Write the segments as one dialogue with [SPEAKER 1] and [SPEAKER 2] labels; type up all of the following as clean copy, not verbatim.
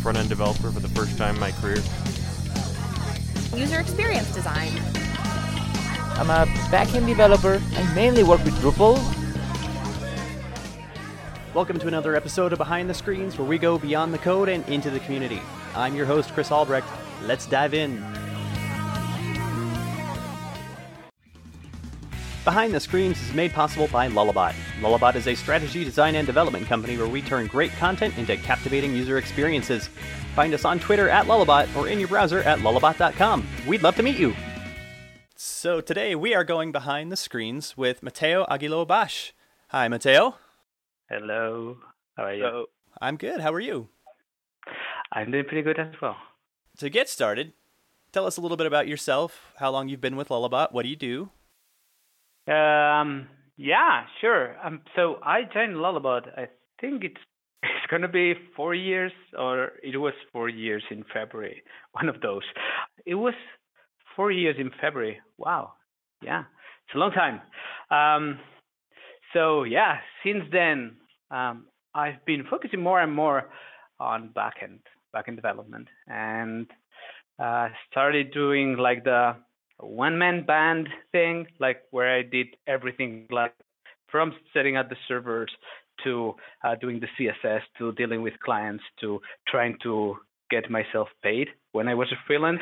[SPEAKER 1] front-end developer for the first time in my career.
[SPEAKER 2] User experience design.
[SPEAKER 3] I'm a backend developer. I mainly work with Drupal.
[SPEAKER 4] Welcome to another episode of Behind the Screens, where we go beyond the code and into the community. I'm your host, Chris Albrecht. Let's dive in. Behind the Screens is made possible by Lullabot. Lullabot is a strategy, design, and development company where we turn great content into captivating user experiences. Find us on Twitter at Lullabot or in your browser at lullabot.com. We'd love to meet you. So today we are going behind the screens with Mateo Aguilo-Bash. Hi, Mateo.
[SPEAKER 5] Hello. How are you?
[SPEAKER 4] I'm good. How are you?
[SPEAKER 5] I'm doing pretty good as well.
[SPEAKER 4] To get started, tell us a little bit about yourself, how long you've been with Lullabot, what do you do?
[SPEAKER 5] Yeah, sure. So I joined Lullabot. I think it's going to be 4 years, or it was 4 years in February. One of those. It was 4 years in February. Wow. Yeah, it's a long time. So yeah, since then, I've been focusing more and more on backend development, and started doing like the one-man band thing, like where I did everything, like from setting up the servers to doing the CSS to dealing with clients to trying to get myself paid when I was a freelance.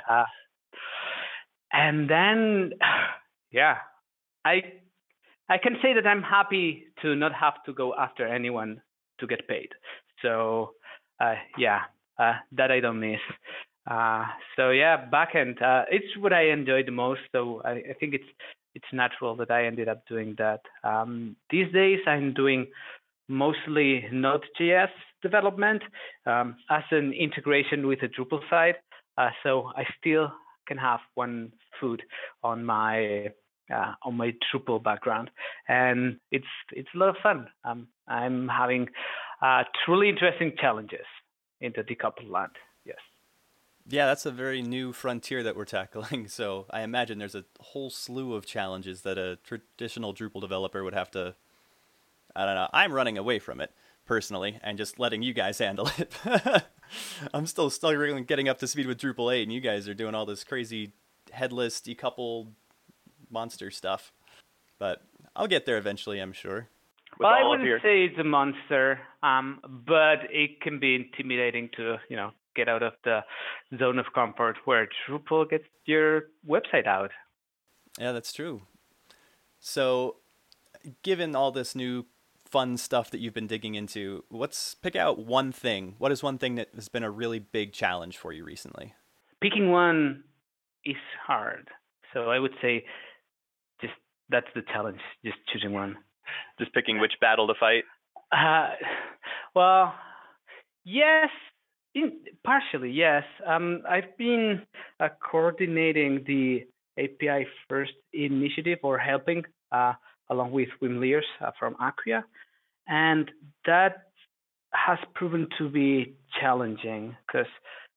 [SPEAKER 5] And then, yeah, I can say that I'm happy to not have to go after anyone to get paid. So, that I don't miss. So yeah, backend, it's what I enjoy the most. So I think it's natural that I ended up doing that. These days, I'm doing mostly Node.js development as an integration with the Drupal side. So I still can have one foot on my Drupal background, and it's a lot of fun. I'm having truly interesting challenges in the decoupled land. Yes.
[SPEAKER 4] Yeah, that's a very new frontier that we're tackling. So I imagine there's a whole slew of challenges that a traditional Drupal developer would have to, I don't know. I'm running away from it personally and just letting you guys handle it. I'm still struggling getting up to speed with Drupal 8, and you guys are doing all this crazy headless, decoupled monster stuff. But I'll get there eventually, I'm sure.
[SPEAKER 5] Well, I wouldn't say it's a monster, but it can be intimidating to, get out of the zone of comfort where Drupal gets your website out.
[SPEAKER 4] Yeah, that's true. So, given all this new fun stuff that you've been digging into, pick out one thing. What is one thing that has been a really big challenge for you recently?
[SPEAKER 5] Picking one is hard. So I would say that's the challenge, just choosing one.
[SPEAKER 6] Just picking which battle to fight?
[SPEAKER 5] Well, yes. Partially, yes. I've been coordinating the API First initiative, or helping along with Wim Leers from Acquia, and that has proven to be challenging because,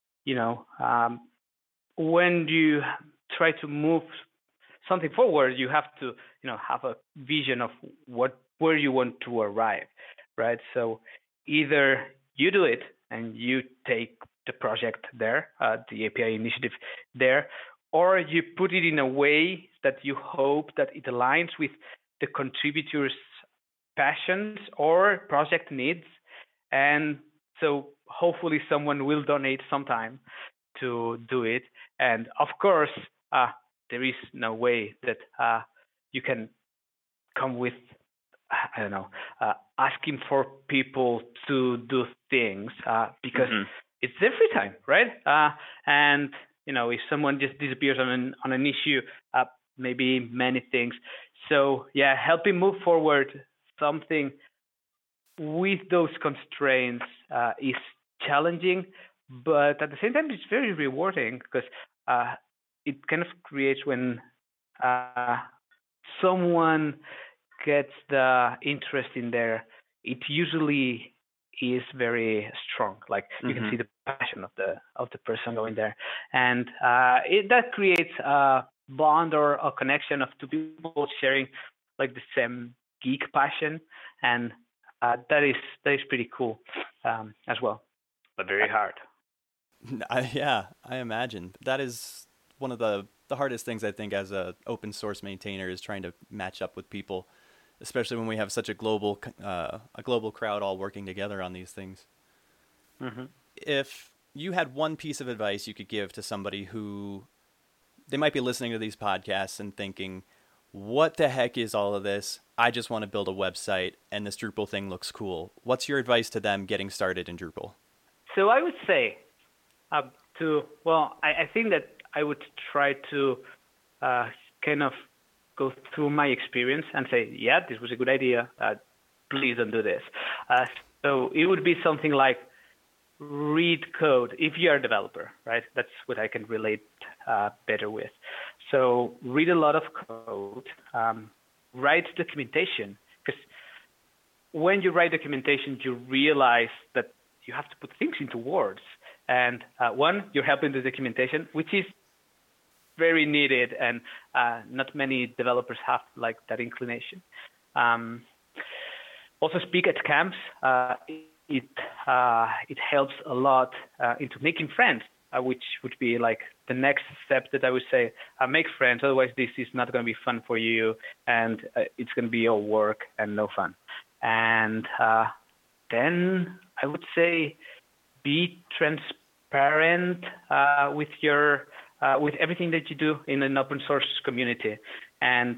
[SPEAKER 5] when you try to move something forward, you have to, have a vision of where you want to arrive, right? So either you do it and you take the project there, the API initiative there, or you put it in a way that you hope that it aligns with the contributors' passions or project needs. And so hopefully someone will donate some time to do it. And of course, there is no way that you can come with, asking for people to do things because it's their free time, right? And if someone just disappears on an issue, maybe many things. So yeah, helping move forward something with those constraints is challenging, but at the same time, it's very rewarding because it kind of creates when someone gets the interest in there, it usually is very strong. Like you can see the passion of the person going there, and that creates a bond or a connection of two people sharing like the same geek passion, and that is pretty cool as well. but very hard.
[SPEAKER 4] Yeah, I imagine. That is one of the hardest things, I think, as a open source maintainer, is trying to match up with people, especially when we have such a global crowd all working together on these things.
[SPEAKER 5] Mm-hmm.
[SPEAKER 4] If you had one piece of advice you could give to somebody who, they might be listening to these podcasts and thinking, what the heck is all of this? I just want to build a website and this Drupal thing looks cool. What's your advice to them getting started in Drupal?
[SPEAKER 5] So I would say I think that I would try to kind of go through my experience and say, yeah, this was a good idea. Please don't do this. So it would be something like read code if you are a developer, right? That's what I can relate better with. So read a lot of code, write documentation, because when you write documentation, you realize that you have to put things into words. And one, you're helping the documentation, which is very needed, and not many developers have like that inclination. Also, speak at camps. It helps a lot into making friends, which would be like the next step that I would say, make friends. Otherwise, this is not going to be fun for you, and it's going to be all work and no fun. And then I would say, be transparent with your with everything that you do in an open source community, and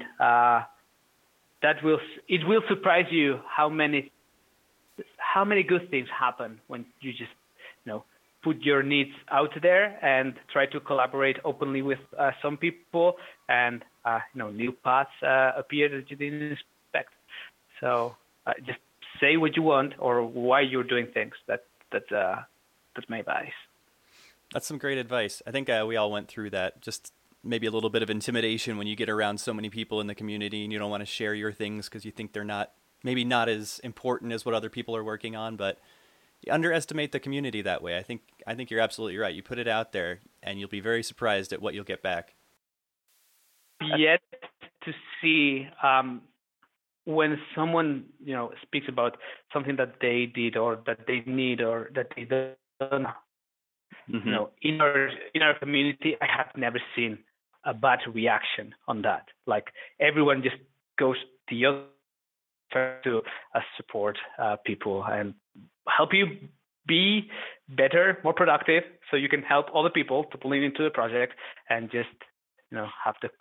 [SPEAKER 5] it will surprise you how many good things happen when you just put your needs out there and try to collaborate openly with some people, and new paths appear that you didn't expect. So just say what you want or why you're doing things. That's my advice.
[SPEAKER 4] That's some great advice. I think we all went through that. Just maybe a little bit of intimidation when you get around so many people in the community and you don't want to share your things because you think they're maybe not as important as what other people are working on, but you underestimate the community that way. I think you're absolutely right. You put it out there and you'll be very surprised at what you'll get back.
[SPEAKER 5] Yet to see when someone speaks about something that they did or that they need or that they don't, in our community, I have never seen a bad reaction on that. Like everyone just goes the other to support people and help you be better, more productive, so you can help other people to pull into the project and just have the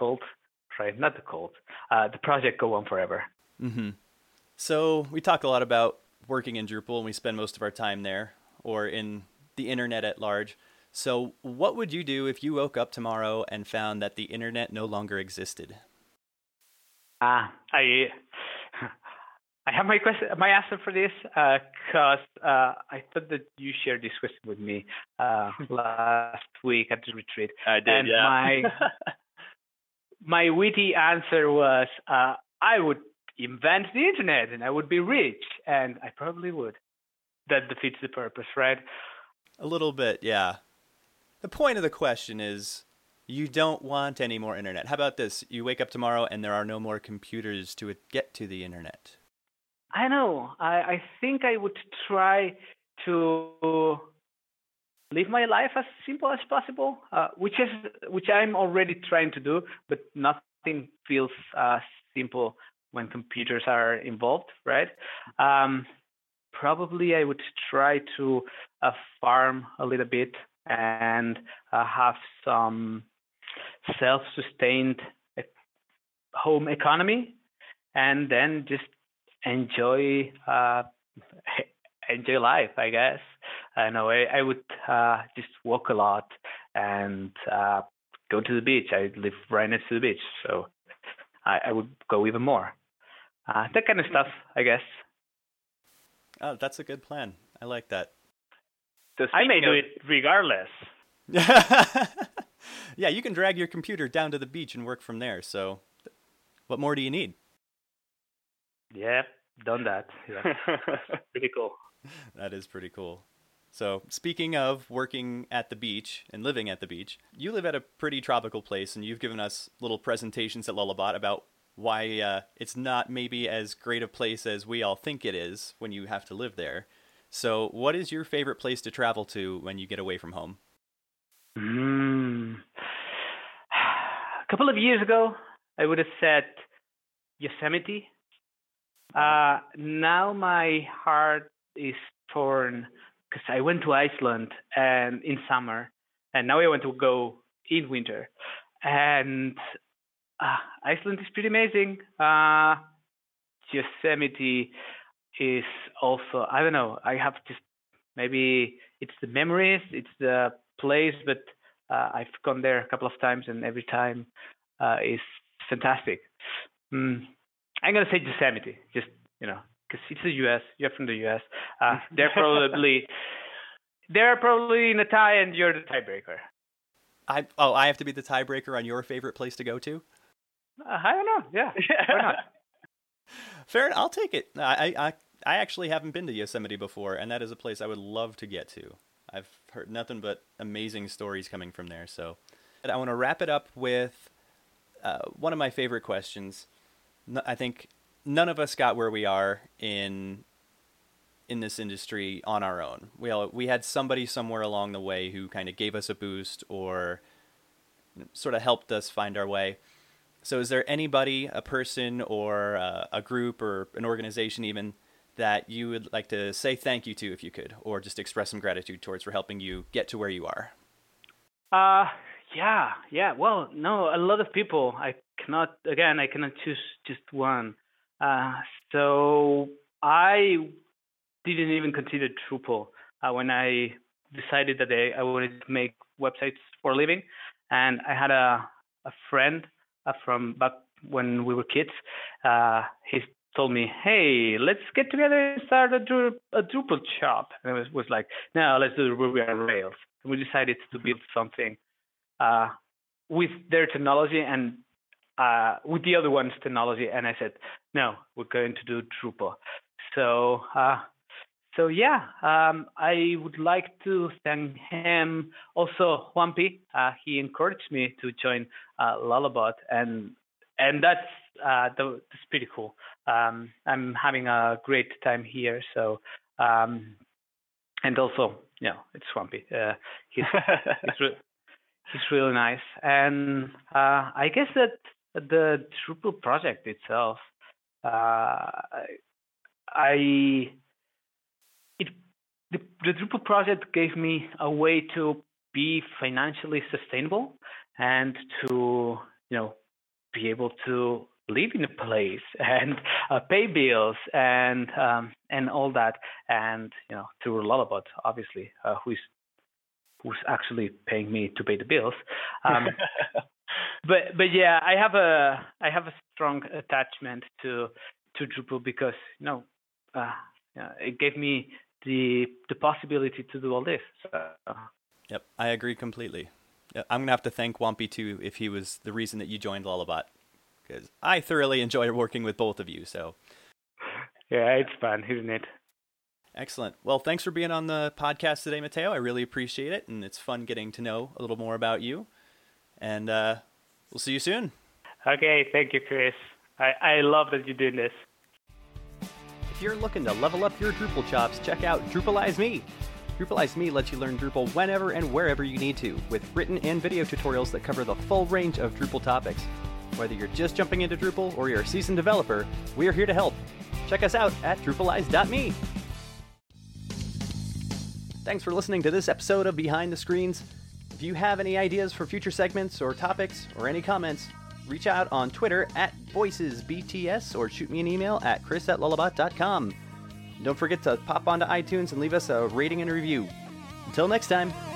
[SPEAKER 5] project go on forever.
[SPEAKER 4] Mm-hmm. So we talk a lot about working in Drupal, and we spend most of our time there or in the internet at large. So what would you do if you woke up tomorrow and found that the internet no longer existed?
[SPEAKER 5] I have my answer for this, because I thought that you shared this question with me last week at the retreat.
[SPEAKER 6] I did,
[SPEAKER 5] and
[SPEAKER 6] yeah.
[SPEAKER 5] my witty answer was, I would invent the internet and I would be rich, and I probably would. That defeats the purpose, right?
[SPEAKER 4] A little bit, yeah. The point of the question is, you don't want any more internet. How about this? You wake up tomorrow and there are no more computers to get to the internet.
[SPEAKER 5] I know. I think I would try to live my life as simple as possible, which I'm already trying to do, but nothing feels simple when computers are involved, right? Probably I would try to farm a little bit and have some self-sustained home economy, and then just enjoy life, I guess. I know I would just walk a lot and go to the beach. I live right next to the beach, so I would go even more. That kind of stuff, I guess.
[SPEAKER 4] Oh, that's a good plan. I like that.
[SPEAKER 6] So
[SPEAKER 5] I may do it regardless.
[SPEAKER 4] Yeah, you can drag your computer down to the beach and work from there. So what more do you need?
[SPEAKER 5] Yeah, done that. Yeah. Pretty cool.
[SPEAKER 4] That is pretty cool. So speaking of working at the beach and living at the beach, you live at a pretty tropical place, and you've given us little presentations at Lullabot about why it's not maybe as great a place as we all think it is when you have to live there. So what is your favorite place to travel to when you get away from home?
[SPEAKER 5] A couple of years ago, I would have said Yosemite. Now my heart is torn because I went to Iceland and in summer, and now I want to go in winter. And Iceland is pretty amazing. Yosemite is also, I don't know, I have just, maybe it's the memories, it's the place, but I've gone there a couple of times and every time is fantastic. I'm going to say Yosemite, just, because it's the U.S., you're from the U.S. They're probably in a tie and you're the tiebreaker.
[SPEAKER 4] I have to be the tiebreaker on your favorite place to go to?
[SPEAKER 5] I don't know. Yeah, why not?
[SPEAKER 4] Fair enough. I'll take it. I actually haven't been to Yosemite before, and that is a place I would love to get to. I've heard nothing but amazing stories coming from there. So I want to wrap it up with one of my favorite questions. I think none of us got where we are in this industry on our own. We had somebody somewhere along the way who kind of gave us a boost or sort of helped us find our way. So is there anybody, a person or a group or an organization even, that you would like to say thank you to if you could, or just express some gratitude towards for helping you get to where you are?
[SPEAKER 5] Yeah. Well, no, a lot of people. I cannot choose just one. So I didn't even consider Drupal when I decided that I wanted to make websites for a living. And I had a friend from back when we were kids. He told me, hey, let's get together and start a Drupal shop. And I was like, no, let's do Ruby on Rails. And we decided to build something with their technology and with the other one's technology. And I said, no, we're going to do Drupal. So I would like to thank him. Also, Juanpi, he encouraged me to join Lullabot, and that's pretty cool. I'm having a great time here. So, and also, it's Juanpi. He's really nice, and I guess that the Drupal project itself, the Drupal project gave me a way to be financially sustainable and to, be able to live in a place and pay bills and all that. And, through Lullabot, obviously, who's actually paying me to pay the bills. But yeah, I have a strong attachment to Drupal because, it gave me the possibility to do all this. So.
[SPEAKER 4] Yep, I agree completely. I'm going to have to thank Juanpi too if he was the reason that you joined Lullabot, because I thoroughly enjoy working with both of you. So
[SPEAKER 5] yeah, it's fun, isn't it?
[SPEAKER 4] Excellent. Well, thanks for being on the podcast today, Matteo. I really appreciate it, and it's fun getting to know a little more about you. And we'll see you soon.
[SPEAKER 5] Okay, thank you, Chris. I love that you're doing this.
[SPEAKER 4] If you're looking to level up your Drupal chops, check out Drupalize Me. Drupalize Me lets you learn Drupal whenever and wherever you need to, with written and video tutorials that cover the full range of Drupal topics. Whether you're just jumping into Drupal or you're a seasoned developer, we are here to help. Check us out at drupalize.me. Thanks for listening to this episode of Behind the Screens. If you have any ideas for future segments or topics or any comments, reach out on Twitter at VoicesBTS or shoot me an email at chris@lullabot.com. Don't forget to pop onto iTunes and leave us a rating and a review. Until next time.